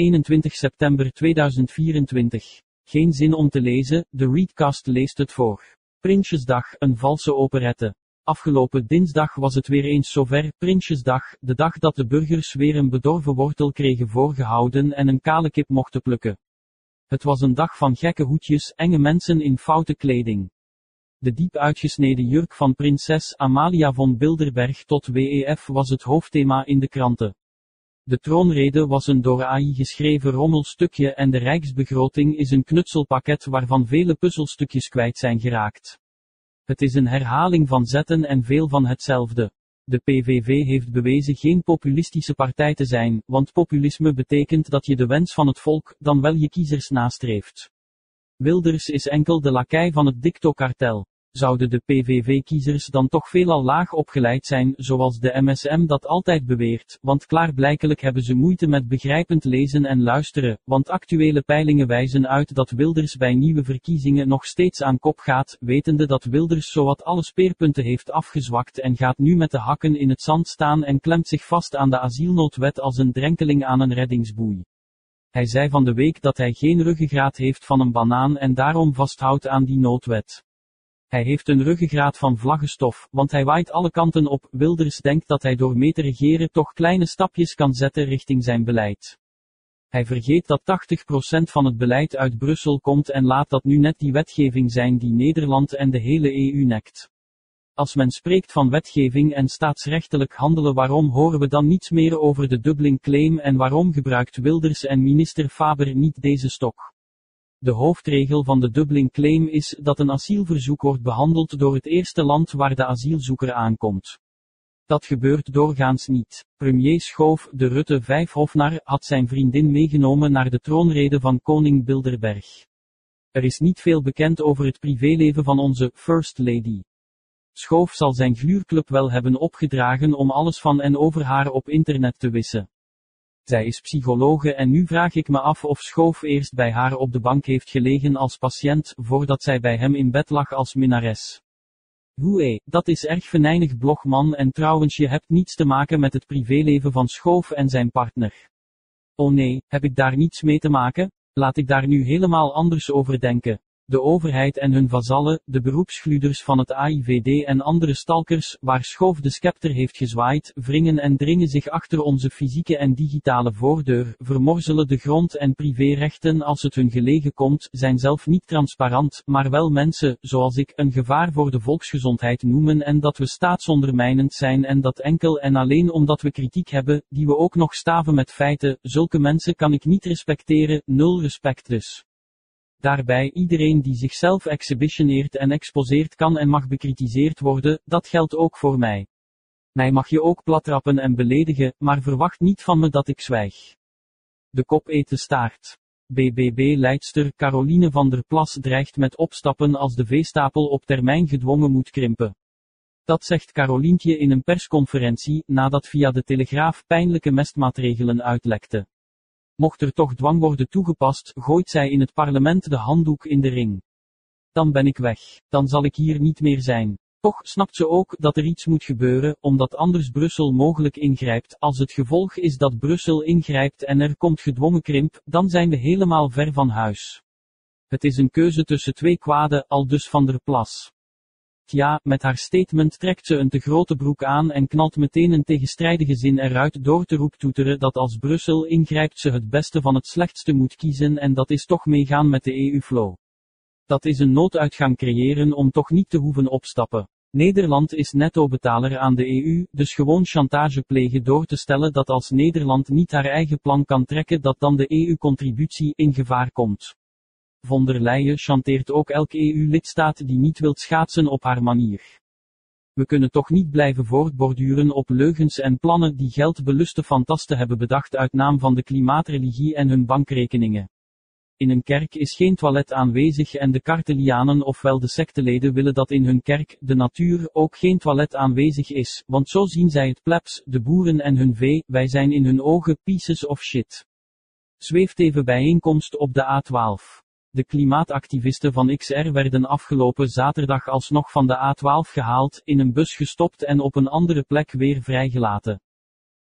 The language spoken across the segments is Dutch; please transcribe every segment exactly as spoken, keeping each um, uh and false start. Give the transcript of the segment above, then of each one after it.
eenentwintig september tweeduizend vierentwintig. Geen zin om te lezen, de Readcast leest het voor. Prinsjesdag, een valse operette. Afgelopen dinsdag was het weer eens zover, Prinsjesdag, de dag dat de burgers weer een bedorven wortel kregen voorgehouden en een kale kip mochten plukken. Het was een dag van gekke hoedjes, enge mensen in foute kleding. De diep uitgesneden jurk van prinses Amalia von Bilderberg tot W E F was het hoofdthema in de kranten. De troonrede was een door A I geschreven rommelstukje en de rijksbegroting is een knutselpakket waarvan vele puzzelstukjes kwijt zijn geraakt. Het is een herhaling van zetten en veel van hetzelfde. De P V V heeft bewezen geen populistische partij te zijn, want populisme betekent dat je de wens van het volk, dan wel je kiezers nastreeft. Wilders is enkel de lakai van het dictokartel. Zouden de P V V-kiezers dan toch veelal laag opgeleid zijn, zoals de M S M dat altijd beweert, want klaarblijkelijk hebben ze moeite met begrijpend lezen en luisteren, want actuele peilingen wijzen uit dat Wilders bij nieuwe verkiezingen nog steeds aan kop gaat, wetende dat Wilders zowat alle speerpunten heeft afgezwakt en gaat nu met de hakken in het zand staan en klemt zich vast aan de asielnoodwet als een drenkeling aan een reddingsboei. Hij zei van de week dat hij geen ruggengraat heeft van een banaan en daarom vasthoudt aan die noodwet. Hij heeft een ruggengraat van vlaggenstof, want hij waait alle kanten op. Wilders denkt dat hij door mee te regeren toch kleine stapjes kan zetten richting zijn beleid. Hij vergeet dat tachtig procent van het beleid uit Brussel komt en laat dat nu net die wetgeving zijn die Nederland en de hele E U nekt. Als men spreekt van wetgeving en staatsrechtelijk handelen, waarom horen we dan niets meer over de Dublin Claim en waarom gebruikt Wilders en minister Faber niet deze stok? De hoofdregel van de Dublin Claim is dat een asielverzoek wordt behandeld door het eerste land waar de asielzoeker aankomt. Dat gebeurt doorgaans niet. Premier Schoof, de Rutte vijf hofnar, had zijn vriendin meegenomen naar de troonrede van koning Bilderberg. Er is niet veel bekend over het privéleven van onze First Lady. Schoof zal zijn gluurclub wel hebben opgedragen om alles van en over haar op internet te wissen. Zij is psychologe en nu vraag ik me af of Schoof eerst bij haar op de bank heeft gelegen als patiënt, voordat zij bij hem in bed lag als minnares. Hoe dat is erg venijnig blogman en trouwens je hebt niets te maken met het privéleven van Schoof en zijn partner. Oh nee, heb ik daar niets mee te maken? Laat ik daar nu helemaal anders over denken. De overheid en hun vazallen, de beroepsgluders van het A I V D en andere stalkers, waar Schoof de scepter heeft gezwaaid, wringen en dringen zich achter onze fysieke en digitale voordeur, vermorzelen de grond- en privérechten als het hun gelegen komt, zijn zelf niet transparant, maar wel mensen, zoals ik, een gevaar voor de volksgezondheid noemen en dat we staatsondermijnend zijn en dat enkel en alleen omdat we kritiek hebben, die we ook nog staven met feiten, zulke mensen kan ik niet respecteren, nul respect dus. Daarbij, iedereen die zichzelf exhibitioneert en exposeert kan en mag bekritiseerd worden, dat geldt ook voor mij. Mij mag je ook plattrappen en beledigen, maar verwacht niet van me dat ik zwijg. De kop eet de staart. B B B-leidster Caroline van der Plas dreigt met opstappen als de veestapel op termijn gedwongen moet krimpen. Dat zegt Carolientje in een persconferentie, nadat via de Telegraaf pijnlijke mestmaatregelen uitlekte. Mocht er toch dwang worden toegepast, gooit zij in het parlement de handdoek in de ring. Dan ben ik weg. Dan zal ik hier niet meer zijn. Toch snapt ze ook dat er iets moet gebeuren, omdat anders Brussel mogelijk ingrijpt. Als het gevolg is dat Brussel ingrijpt en er komt gedwongen krimp, dan zijn we helemaal ver van huis. Het is een keuze tussen twee kwaden, aldus Van der Plas. Ja, met haar statement trekt ze een te grote broek aan en knalt meteen een tegenstrijdige zin eruit door te roeptoeteren dat als Brussel ingrijpt ze het beste van het slechtste moet kiezen en dat is toch meegaan met de E U-flow. Dat is een nooduitgang creëren om toch niet te hoeven opstappen. Nederland is netto-betaler aan de E U, dus gewoon chantage plegen door te stellen dat als Nederland niet haar eigen plan kan trekken dat dan de E U-contributie in gevaar komt. Von der Leyen chanteert ook elke E U-lidstaat die niet wilt schaatsen op haar manier. We kunnen toch niet blijven voortborduren op leugens en plannen die geldbeluste fantasten hebben bedacht uit naam van de klimaatreligie en hun bankrekeningen. In een kerk is geen toilet aanwezig en de kartelianen ofwel de secteleden willen dat in hun kerk, de natuur, ook geen toilet aanwezig is, want zo zien zij het plebs, de boeren en hun vee, wij zijn in hun ogen pieces of shit. Zweefteven bijeenkomst op de A twaalf. De klimaatactivisten van X R werden afgelopen zaterdag alsnog van de A twaalf gehaald, in een bus gestopt en op een andere plek weer vrijgelaten.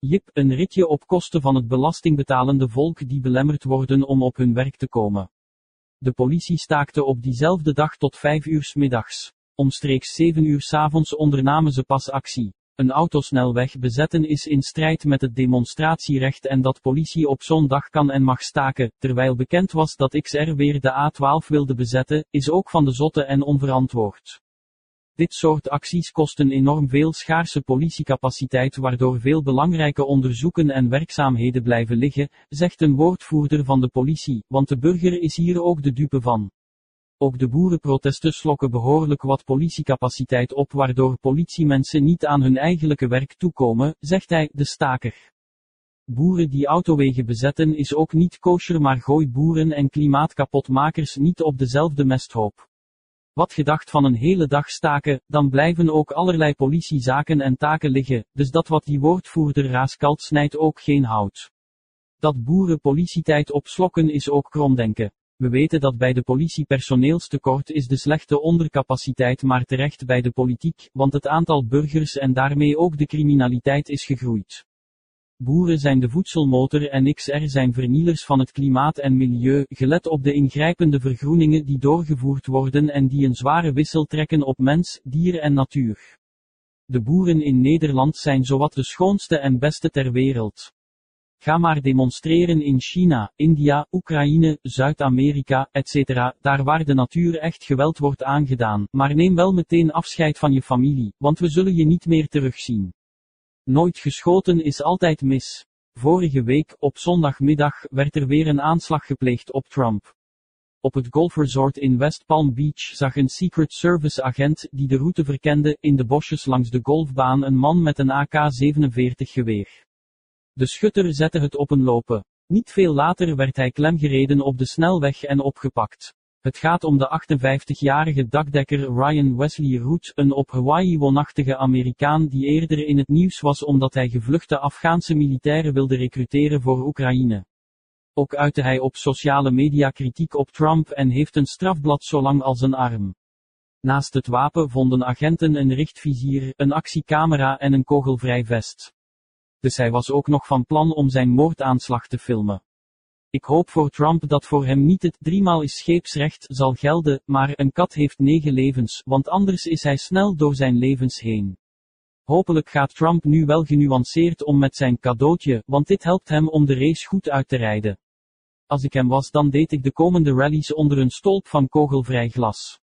Jip, een ritje op kosten van het belastingbetalende volk die belemmerd worden om op hun werk te komen. De politie staakte op diezelfde dag tot vijf uur 's middags. Omstreeks zeven uur 's avonds ondernamen ze pas actie. Een autosnelweg bezetten is in strijd met het demonstratierecht en dat politie op zo'n dag kan en mag staken, terwijl bekend was dat X R weer de A twaalf wilde bezetten, is ook van de zotte en onverantwoord. Dit soort acties kosten enorm veel schaarse politiecapaciteit waardoor veel belangrijke onderzoeken en werkzaamheden blijven liggen, zegt een woordvoerder van de politie, want de burger is hier ook de dupe van. Ook de boerenprotesten slokken behoorlijk wat politiecapaciteit op waardoor politiemensen niet aan hun eigenlijke werk toekomen, zegt hij, de staker. Boeren die autowegen bezetten is ook niet kosher, maar gooi boeren en klimaatkapotmakers niet op dezelfde mesthoop. Wat gedacht van een hele dag staken, dan blijven ook allerlei politiezaken en taken liggen, dus dat wat die woordvoerder raaskalt snijdt ook geen hout. Dat boeren politietijd opslokken is ook kromdenken. We weten dat bij de politie personeelstekort is de slechte ondercapaciteit maar terecht bij de politiek, want het aantal burgers en daarmee ook de criminaliteit is gegroeid. Boeren zijn de voedselmotor en X R zijn vernielers van het klimaat en milieu, gelet op de ingrijpende vergroeningen die doorgevoerd worden en die een zware wissel trekken op mens, dier en natuur. De boeren in Nederland zijn zowat de schoonste en beste ter wereld. Ga maar demonstreren in China, India, Oekraïne, Zuid-Amerika, et cetera, daar waar de natuur echt geweld wordt aangedaan, maar neem wel meteen afscheid van je familie, want we zullen je niet meer terugzien. Nooit geschoten is altijd mis. Vorige week, op zondagmiddag, werd er weer een aanslag gepleegd op Trump. Op het golfresort in West Palm Beach zag een Secret Service agent, die de route verkende, in de bosjes langs de golfbaan een man met een A K zevenenveertig geweer. De schutter zette het op een lopen. Niet veel later werd hij klemgereden op de snelweg en opgepakt. Het gaat om de achtenvijftigjarige dakdekker Ryan Wesley Root, een op Hawaii woonachtige Amerikaan die eerder in het nieuws was omdat hij gevluchte Afghaanse militairen wilde recruteren voor Oekraïne. Ook uitte hij op sociale media kritiek op Trump en heeft een strafblad zo lang als een arm. Naast het wapen vonden agenten een richtvizier, een actiecamera en een kogelvrij vest. Dus hij was ook nog van plan om zijn moordaanslag te filmen. Ik hoop voor Trump dat voor hem niet het driemaal is scheepsrecht zal gelden, maar een kat heeft negen levens, want anders is hij snel door zijn levens heen. Hopelijk gaat Trump nu wel genuanceerd om met zijn cadeautje, want dit helpt hem om de race goed uit te rijden. Als ik hem was, dan deed ik de komende rallies onder een stolp van kogelvrij glas.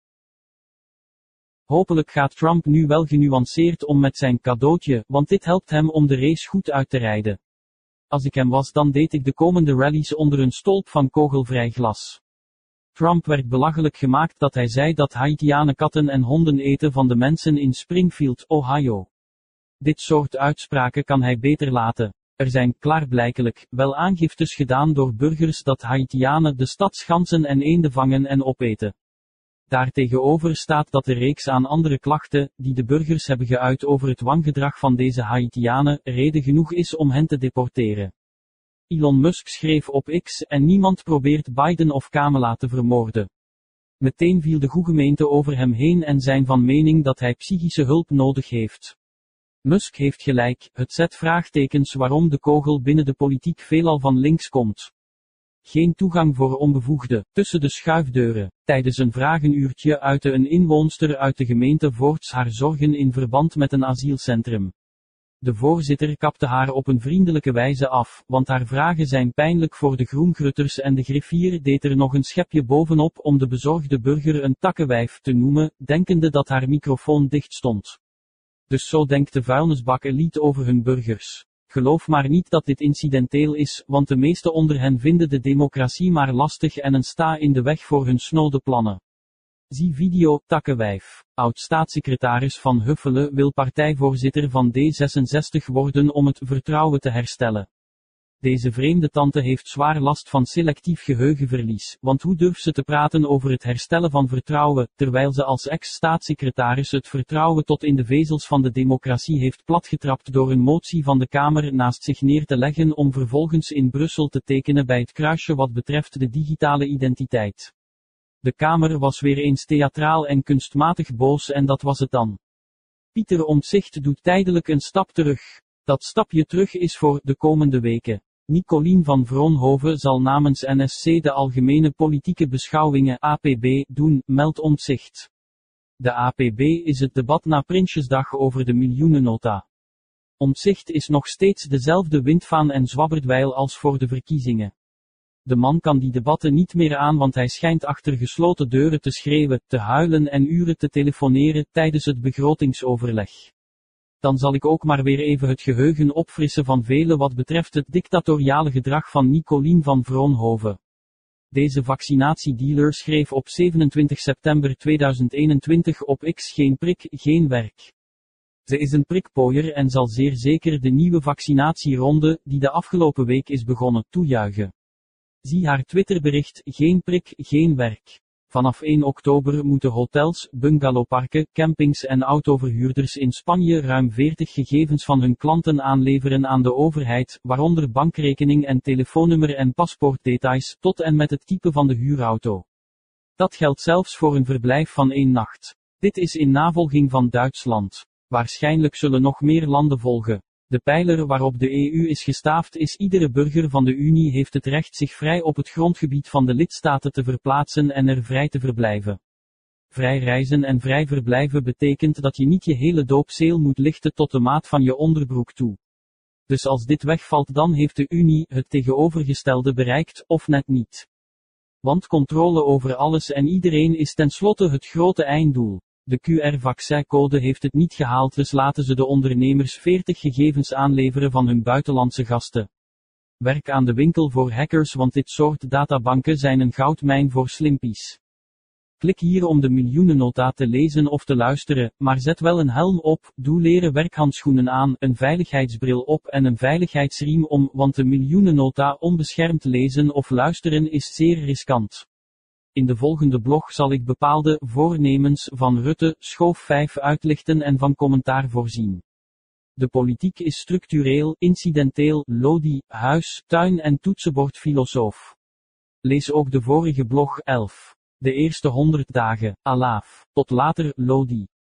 Hopelijk gaat Trump nu wel genuanceerd om met zijn cadeautje, want dit helpt hem om de race goed uit te rijden. Als ik hem was, dan deed ik de komende rallies onder een stolp van kogelvrij glas. Trump werd belachelijk gemaakt dat hij zei dat Haitianen katten en honden eten van de mensen in Springfield, Ohio. Dit soort uitspraken kan hij beter laten. Er zijn klaarblijkelijk wel aangiftes gedaan door burgers dat Haitianen de stadsganzen en eenden vangen en opeten. Daartegenover staat dat de reeks aan andere klachten, die de burgers hebben geuit over het wangedrag van deze Haitianen, reden genoeg is om hen te deporteren. Elon Musk schreef op X, en niemand probeert Biden of Kamala te vermoorden. Meteen viel de goede gemeente over hem heen en zijn van mening dat hij psychische hulp nodig heeft. Musk heeft gelijk, het zet vraagtekens waarom de kogel binnen de politiek veelal van links komt. Geen toegang voor onbevoegden, tussen de schuifdeuren. Tijdens een vragenuurtje uitte een inwoonster uit de gemeente Voorts haar zorgen in verband met een asielcentrum. De voorzitter kapte haar op een vriendelijke wijze af, want haar vragen zijn pijnlijk voor de groengrutters en de griffier deed er nog een schepje bovenop om de bezorgde burger een takkenwijf te noemen, denkende dat haar microfoon dicht stond. Dus zo denkt de vuilnisbak-elite over hun burgers. Geloof maar niet dat dit incidenteel is, want de meeste onder hen vinden de democratie maar lastig en een sta in de weg voor hun snode plannen. Zie video, takkenwijf. Oud-staatssecretaris Van Huffelen wil partijvoorzitter van D zesenzestig worden om het vertrouwen te herstellen. Deze vreemde tante heeft zwaar last van selectief geheugenverlies, want hoe durft ze te praten over het herstellen van vertrouwen, terwijl ze als ex-staatssecretaris het vertrouwen tot in de vezels van de democratie heeft platgetrapt door een motie van de Kamer naast zich neer te leggen om vervolgens in Brussel te tekenen bij het kruisje wat betreft de digitale identiteit. De Kamer was weer eens theatraal en kunstmatig boos en dat was het dan. Pieter Omtzigt doet tijdelijk een stap terug. Dat stapje terug is voor de komende weken. Nicolien van Vroonhoven zal namens N S C de algemene politieke beschouwingen A P B doen, meldt Omtzigt. De A P B is het debat na Prinsjesdag over de miljoenennota. Omtzigt is nog steeds dezelfde windvaan en zwabberdweil als voor de verkiezingen. De man kan die debatten niet meer aan, want hij schijnt achter gesloten deuren te schreeuwen, te huilen en uren te telefoneren tijdens het begrotingsoverleg. Dan zal ik ook maar weer even het geheugen opfrissen van velen wat betreft het dictatoriale gedrag van Nicolien van Vroonhoven. Deze vaccinatiedealer schreef op zevenentwintig september tweeduizend eenentwintig op X: geen prik, geen werk. Ze is een prikpooier en zal zeer zeker de nieuwe vaccinatieronde, die de afgelopen week is begonnen, toejuichen. Zie haar Twitterbericht: geen prik, geen werk. Vanaf één oktober moeten hotels, bungalowparken, campings en autoverhuurders in Spanje ruim veertig gegevens van hun klanten aanleveren aan de overheid, waaronder bankrekening en telefoonnummer en paspoortdetails, tot en met het type van de huurauto. Dat geldt zelfs voor een verblijf van één nacht. Dit is in navolging van Duitsland. Waarschijnlijk zullen nog meer landen volgen. De pijler waarop de E U is gestaafd is: iedere burger van de Unie heeft het recht zich vrij op het grondgebied van de lidstaten te verplaatsen en er vrij te verblijven. Vrij reizen en vrij verblijven betekent dat je niet je hele doopzeel moet lichten tot de maat van je onderbroek toe. Dus als dit wegvalt, dan heeft de Unie het tegenovergestelde bereikt, of net niet. Want controle over alles en iedereen is tenslotte het grote einddoel. De Q R-vaccincode heeft het niet gehaald, dus laten ze de ondernemers veertig gegevens aanleveren van hun buitenlandse gasten. Werk aan de winkel voor hackers, want dit soort databanken zijn een goudmijn voor slimpies. Klik hier om de miljoenennota te lezen of te luisteren, maar zet wel een helm op, doe leren werkhandschoenen aan, een veiligheidsbril op en een veiligheidsriem om, want de miljoenennota onbeschermd lezen of luisteren is zeer riskant. In de volgende blog zal ik bepaalde voornemens van Rutte, schoof vijf uitlichten en van commentaar voorzien. De politiek is structureel, incidenteel, Lodi, huis, tuin en toetsenbordfilosoof. Lees ook de vorige blog elf. De eerste honderd dagen, Alaaf. Tot later, Lodi.